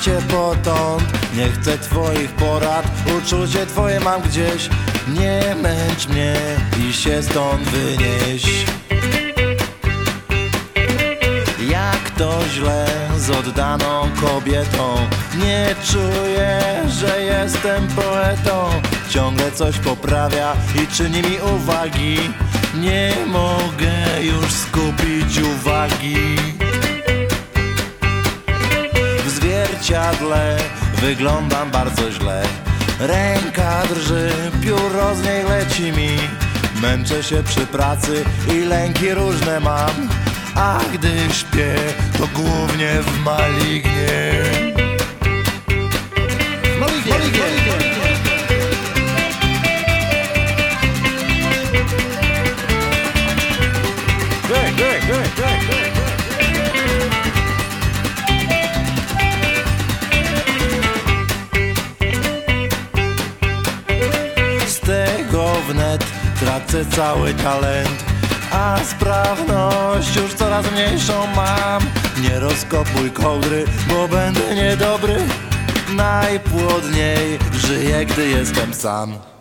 cię potąd. Nie chcę twoich porad, uczucie twoje mam gdzieś. Nie męcz mnie i się stąd wynieś. Jak to źle z oddaną kobietą. Nie czuję, że jestem poetą. Ciągle coś poprawia i czyni mi uwagi. Nie mogę już skupić uwagi. W zwierciadle wyglądam bardzo źle. Ręka drży, pióro z niej leci mi. Męczę się przy pracy i lęki różne mam. A gdy śpię, to głównie w malignie. Malignie. Z tego wnet tracę cały talent, a sprawność już coraz mniejszą mam. Nie rozkopuj kołdry, bo będę niedobry. Najpłodniej żyję, gdy jestem sam.